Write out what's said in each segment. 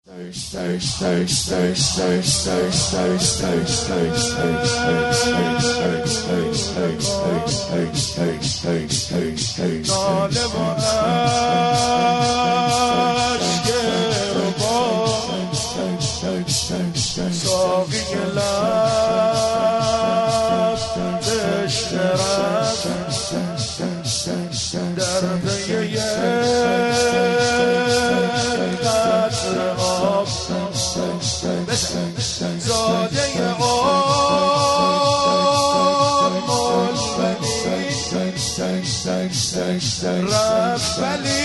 رفت ولی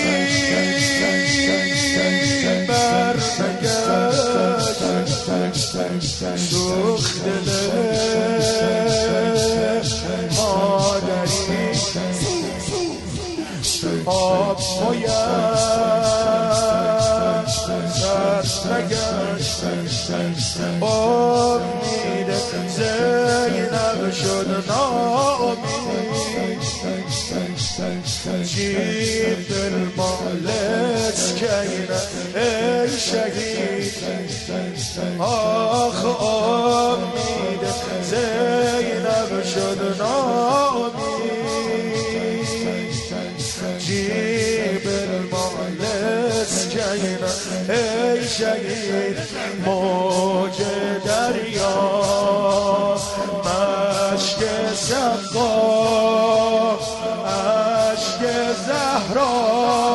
برنگشت سوخت دل مادری آب باید سر نگشت امید زینب شد ناامید جیب المالک کینه ای شهید آخ امید زینب شد ناامید جیب المالک کینه ای شهید موج دریا مشک صفا زهرا